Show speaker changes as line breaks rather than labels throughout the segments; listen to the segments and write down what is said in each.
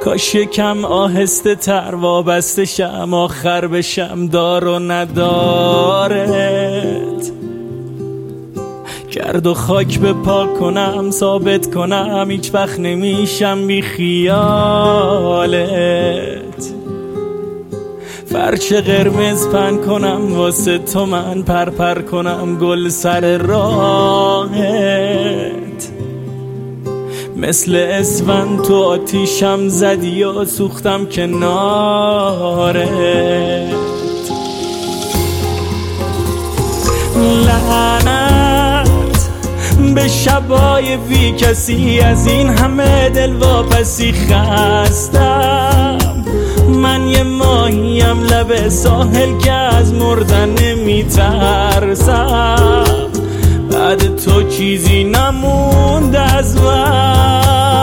کاش یکم آهسته تر وابسته شم، آخر بشم دار و ندارت. گرد و خاک به پاک کنم، ثابت کنم هیچ وقت نمیشم بی خیالت. فرش قرمز پن کنم واسه تو، من پر کنم گل سر راهت. مثل اسفند تو آتیشم زدی و سوختم کنارت. لعنت به شبای بی کسی، از این همه دل واپسی خستم. من یه ماهیم لب ساحل که از مردن نمیترسم. بعد تو چیزی نموند از من.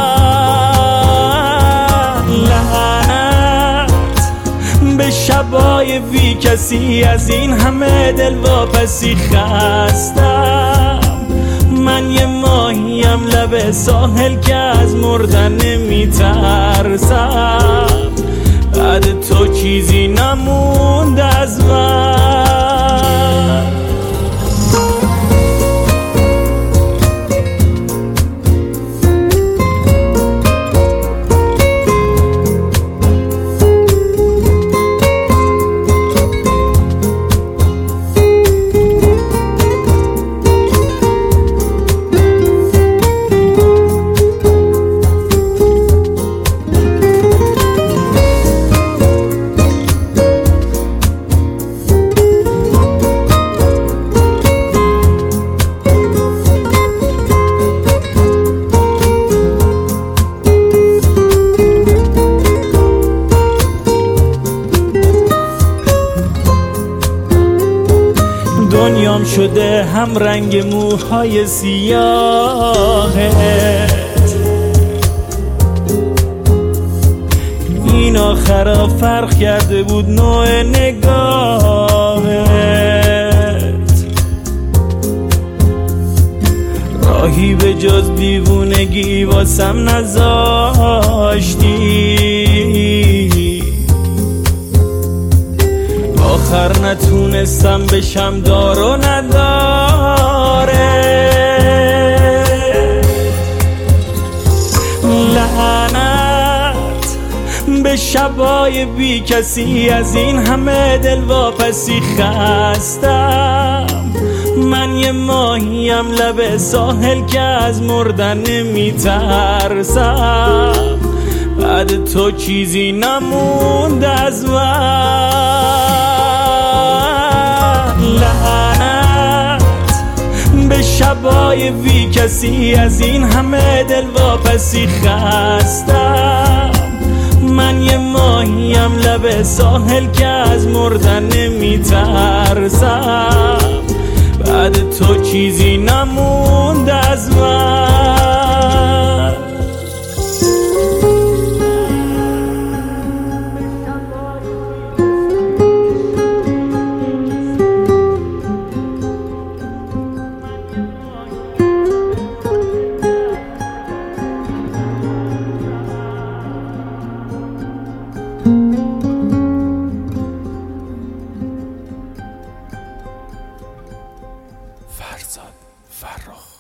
لعنت به شبای بی کسی، از این همه دل واپسی خستم. من یه ماهیم لب ساحل که از مردن نمیترسم. بعد تو چیزی نموند از من. دنیام شده هم رنگ موهای سیاهت. این آخرا فرق کرده بود نوع نگاهت. راهی به جز دیوونگی واسم نذاشتی. آخر نتونستم بشم دار و نداره. لعنت به شبای بی کسی، از این همه دل واپسی خستم. من یه ماهیم لب ساحل که از مردن نمیترسم. بعد تو چیزی نموند از من. لعنت به شبای بی کسی، از این همه دل واپسی خستم. من یه ماهیم لب ساحل که از مردن نمیترسم. بعد تو چیزی نموند از من. فرزاد فرخ.